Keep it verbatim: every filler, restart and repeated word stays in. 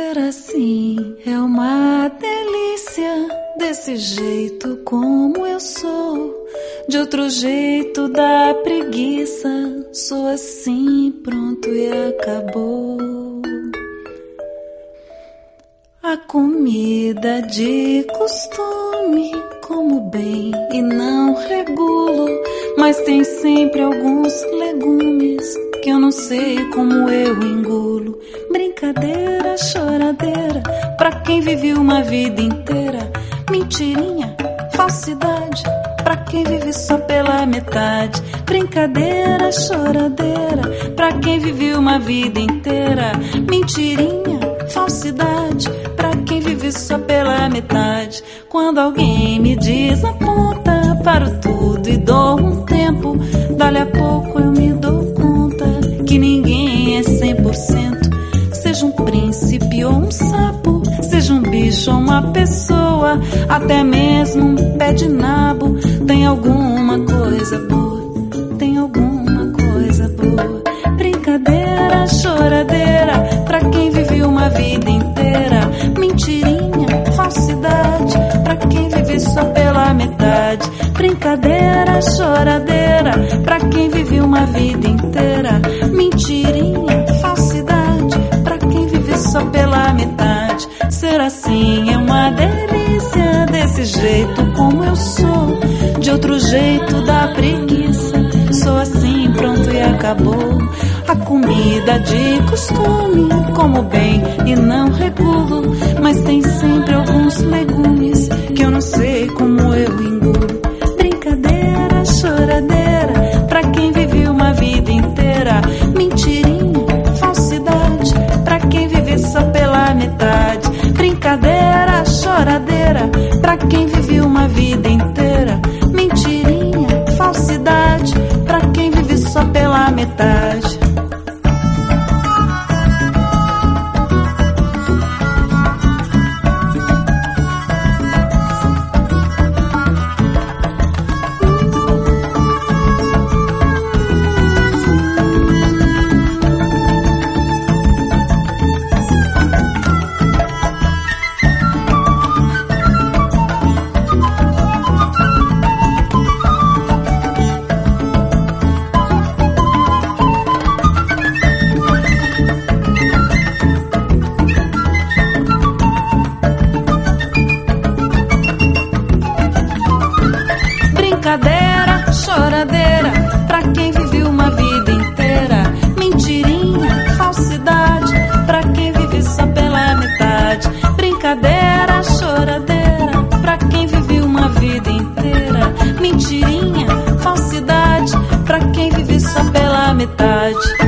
Ser assim é uma delícia, desse jeito como eu sou. De outro jeito dá preguiça, sou assim, pronto e acabou. A comida de costume, como bem e não regulo, mas tem sempre alguns legumes que eu não sei como eu engulo. Brincadeira, choradeira, pra quem vive uma vida inteira. Mentirinha, falsidade, pra quem vive só pela metade. Brincadeira, choradeira, pra quem vive uma vida inteira. Mentirinha, falsidade, pra quem vive só pela metade. Quando alguém me desaponta, paro tudo e dou um tempo. Dali a pouco eu me dou conta que ninguém é cem por cento. Seja um príncipe ou um sapo, seja um bicho ou uma pessoa, até mesmo um pé de nabo, tem alguma coisa boa, tem alguma coisa boa. Brincadeira, choradeira, pra quem vive uma vida inteira. Mentirinha, falsidade, pra quem vive só pela metade. Brincadeira, choradeira, pra quem vive uma vida inteira. Mentirinha, falsidade, pra quem vive só pela metade. Ser assim é uma delícia, desse jeito como eu sou. De outro jeito dá preguiça, sou assim, pronto e acabou. A comida de costume, como bem e não regulo, mas tem sempre alguns legumes que eu não sei como eu engulo. Brincadeira, choradeira, pra quem vive uma vida inteira. Mentirinha, falsidade, pra quem vive só pela metade. Brincadeira, choradeira, pra quem vive uma vida inteira. Mentirinha, falsidade, pra quem vive só pela metade. Brincadeira, choradeira, pra quem vive uma vida inteira. Mentirinha, falsidade, pra quem vive só pela metade. Brincadeira, choradeira, pra quem vive uma vida inteira. Mentirinha, falsidade, pra quem vive só pela metade.